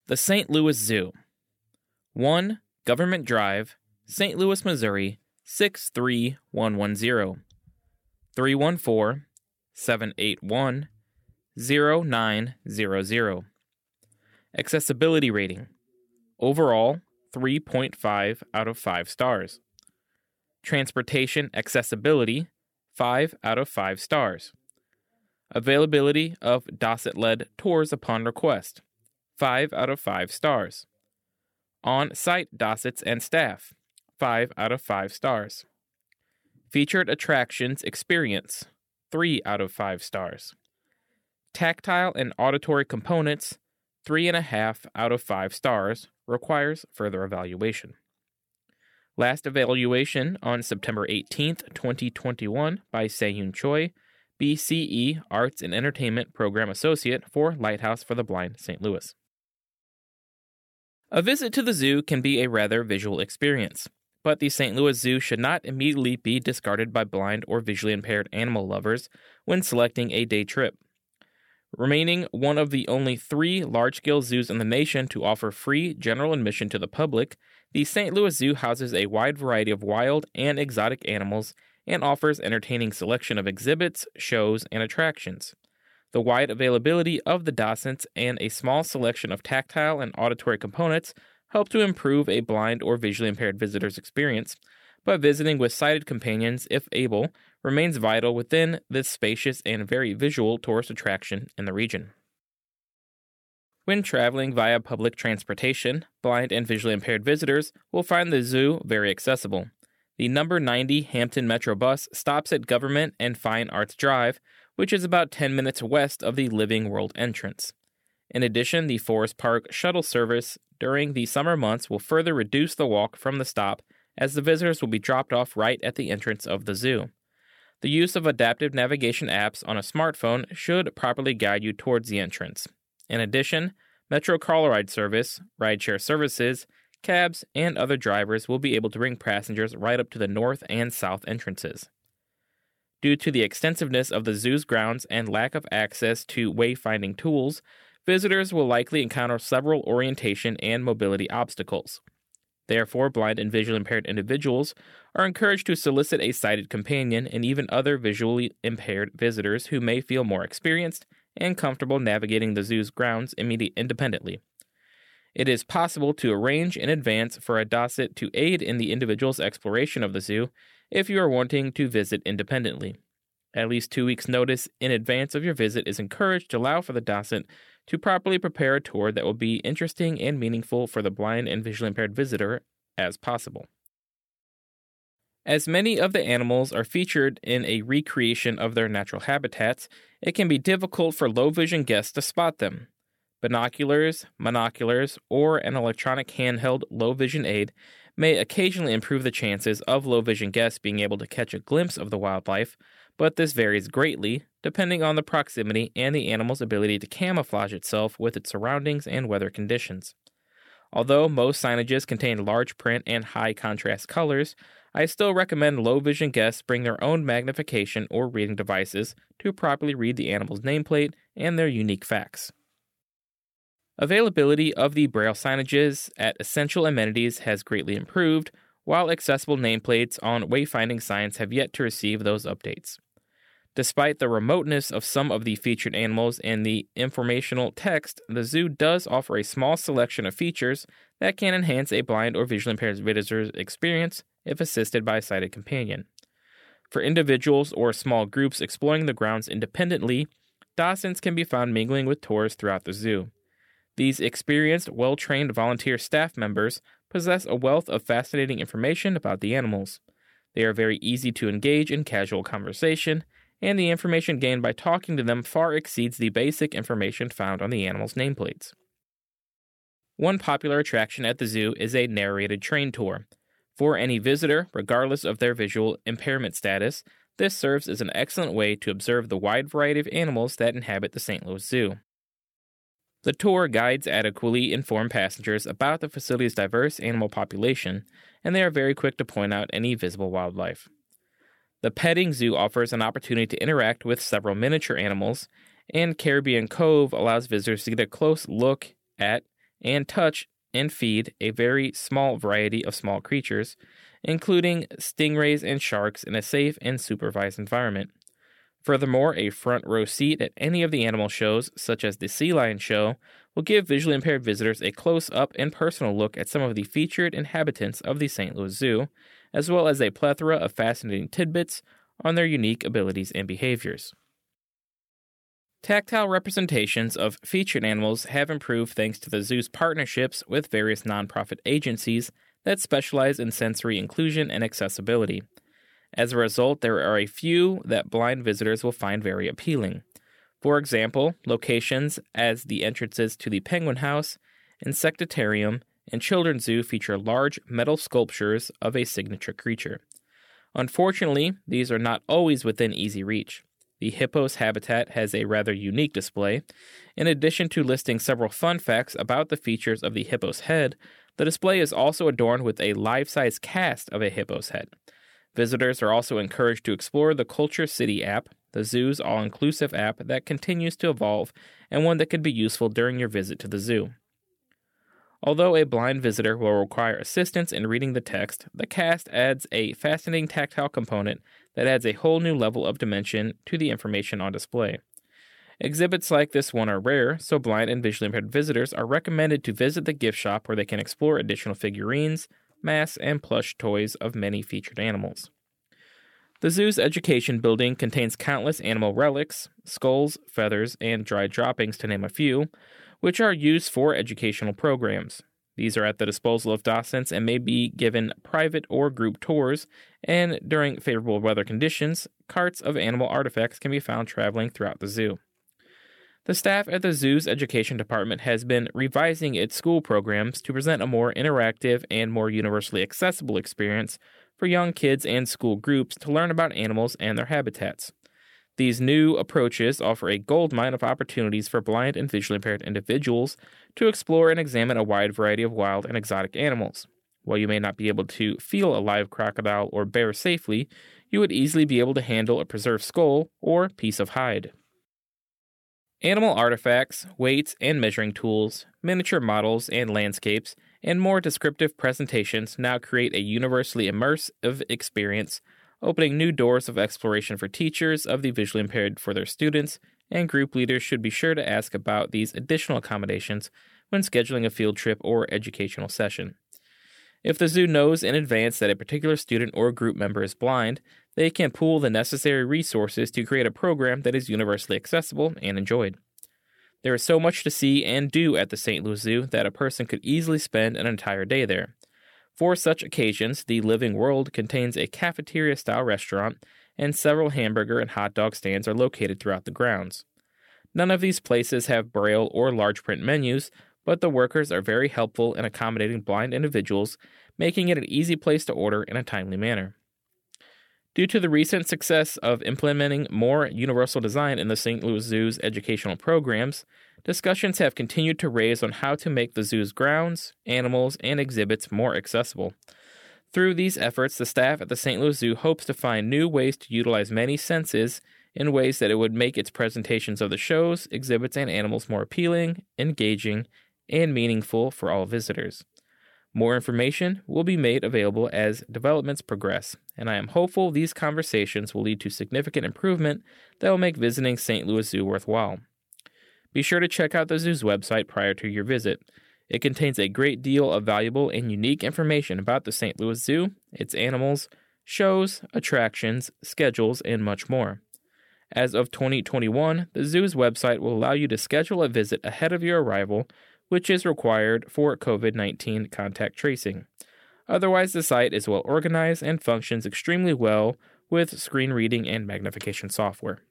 The St. Louis Zoo. 1 Government Drive, St. Louis, Missouri, 63110. 314-781-0900. Accessibility rating. Overall, 3.5 out of 5 stars. Transportation accessibility, 5 out of 5 stars. Availability of Dossett-led tours upon request, 5 out of 5 stars. On-site Dossets and staff, 5 out of 5 stars. Featured attractions experience, 3 out of 5 stars. Tactile and auditory components, 3.5 out of 5 stars, requires further evaluation. Last evaluation on September 18th, 2021 by Se-Yoon Choi, BCE Arts and Entertainment Program Associate for Lighthouse for the Blind, St. Louis. A visit to the zoo can be a rather visual experience, but the St. Louis Zoo should not immediately be discarded by blind or visually impaired animal lovers when selecting a day trip. Remaining one of the only 3 large-scale zoos in the nation to offer free general admission to the public, the St. Louis Zoo houses a wide variety of wild and exotic animals and offers entertaining selection of exhibits, shows, and attractions. The wide availability of the Dossets and a small selection of tactile and auditory components help to improve a blind or visually impaired visitor's experience, but visiting with sighted companions, if able, remains vital within this spacious and very visual tourist attraction in the region. When traveling via public transportation, blind and visually impaired visitors will find the zoo very accessible. The number 90 Hampton Metro bus stops at Government and Fine Arts Drive, which is about 10 minutes west of the Living World entrance. In addition, the Forest Park shuttle service during the summer months will further reduce the walk from the stop, as the visitors will be dropped off right at the entrance of the zoo. The use of adaptive navigation apps on a smartphone should properly guide you towards the entrance. In addition, Metro Car Ride service, rideshare services, cabs, and other drivers will be able to bring passengers right up to the north and south entrances. Due to the extensiveness of the zoo's grounds and lack of access to wayfinding tools, visitors will likely encounter several orientation and mobility obstacles. Therefore, blind and visually impaired individuals are encouraged to solicit a sighted companion and even other visually impaired visitors who may feel more experienced and comfortable navigating the zoo's grounds independently. It is possible to arrange in advance for a Dosset to aid in the individual's exploration of the zoo if you are wanting to visit independently. At least 2 weeks' notice in advance of your visit is encouraged to allow for the Dosset to properly prepare a tour that will be interesting and meaningful for the blind and visually impaired visitor as possible. As many of the animals are featured in a recreation of their natural habitats, it can be difficult for low-vision guests to spot them. Binoculars, monoculars, or an electronic handheld low-vision aid may occasionally improve the chances of low-vision guests being able to catch a glimpse of the wildlife, but this varies greatly depending on the proximity and the animal's ability to camouflage itself with its surroundings and weather conditions. Although most signages contain large print and high-contrast colors, I still recommend low-vision guests bring their own magnification or reading devices to properly read the animal's nameplate and their unique facts. Availability of the Braille signages at essential amenities has greatly improved, while accessible nameplates on wayfinding signs have yet to receive those updates. Despite the remoteness of some of the featured animals and the informational text, the zoo does offer a small selection of features that can enhance a blind or visually impaired visitor's experience if assisted by a sighted companion. For individuals or small groups exploring the grounds independently, Dossets can be found mingling with tourists throughout the zoo. These experienced, well-trained volunteer staff members possess a wealth of fascinating information about the animals. They are very easy to engage in casual conversation, and the information gained by talking to them far exceeds the basic information found on the animal's nameplates. One popular attraction at the zoo is a narrated train tour. For any visitor, regardless of their visual impairment status, this serves as an excellent way to observe the wide variety of animals that inhabit the St. Louis Zoo. The tour guides adequately inform passengers about the facility's diverse animal population, and they are very quick to point out any visible wildlife. The petting zoo offers an opportunity to interact with several miniature animals, and Caribbean Cove allows visitors to get a close look at and touch and feed a very small variety of small creatures, including stingrays and sharks, in a safe and supervised environment. Furthermore, a front row seat at any of the animal shows, such as the Sea Lion Show, will give visually impaired visitors a close-up and personal look at some of the featured inhabitants of the St. Louis Zoo, as well as a plethora of fascinating tidbits on their unique abilities and behaviors. Tactile representations of featured animals have improved thanks to the zoo's partnerships with various nonprofit agencies that specialize in sensory inclusion and accessibility. As a result, there are a few that blind visitors will find very appealing. For example, locations as the entrances to the Penguin House, Insectarium, and Children's Zoo feature large metal sculptures of a signature creature. Unfortunately, these are not always within easy reach. The hippo's habitat has a rather unique display. In addition to listing several fun facts about the features of the hippo's head, the display is also adorned with a life-size cast of a hippo's head. Visitors are also encouraged to explore the Culture City app, the zoo's all-inclusive app that continues to evolve and one that could be useful during your visit to the zoo. Although a blind visitor will require assistance in reading the text, the cast adds a fascinating tactile component that adds a whole new level of dimension to the information on display. Exhibits like this one are rare, so blind and visually impaired visitors are recommended to visit the gift shop where they can explore additional figurines, masks, and plush toys of many featured animals. The zoo's education building contains countless animal relics, skulls, feathers, and dried droppings, to name a few, which are used for educational programs. These are at the disposal of docents and may be given private or group tours, and during favorable weather conditions, carts of animal artifacts can be found traveling throughout the zoo. The staff at the zoo's education department has been revising its school programs to present a more interactive and more universally accessible experience for young kids and school groups to learn about animals and their habitats. These new approaches offer a goldmine of opportunities for blind and visually impaired individuals to explore and examine a wide variety of wild and exotic animals. While you may not be able to feel a live crocodile or bear safely, you would easily be able to handle a preserved skull or piece of hide. Animal artifacts, weights and measuring tools, miniature models and landscapes, and more descriptive presentations now create a universally immersive experience, opening new doors of exploration for teachers of the visually impaired for their students, and group leaders should be sure to ask about these additional accommodations when scheduling a field trip or educational session. If the zoo knows in advance that a particular student or group member is blind, they can pool the necessary resources to create a program that is universally accessible and enjoyed. There is so much to see and do at the St. Louis Zoo that a person could easily spend an entire day there. For such occasions, the Living World contains a cafeteria-style restaurant, and several hamburger and hot dog stands are located throughout the grounds. None of these places have braille or large print menus, but the workers are very helpful in accommodating blind individuals, making it an easy place to order in a timely manner. Due to the recent success of implementing more universal design in the St. Louis Zoo's educational programs, discussions have continued to raise on how to make the zoo's grounds, animals, and exhibits more accessible. Through these efforts, the staff at the St. Louis Zoo hopes to find new ways to utilize many senses in ways that it would make its presentations of the shows, exhibits, and animals more appealing, engaging, and meaningful for all visitors. More information will be made available as developments progress, and I am hopeful these conversations will lead to significant improvement that will make visiting St. Louis Zoo worthwhile. Be sure to check out the zoo's website prior to your visit. It contains a great deal of valuable and unique information about the St. Louis Zoo, its animals, shows, attractions, schedules, and much more. As of 2021, the zoo's website will allow you to schedule a visit ahead of your arrival, which is required for COVID-19 contact tracing. Otherwise, the site is well organized and functions extremely well with screen reading and magnification software.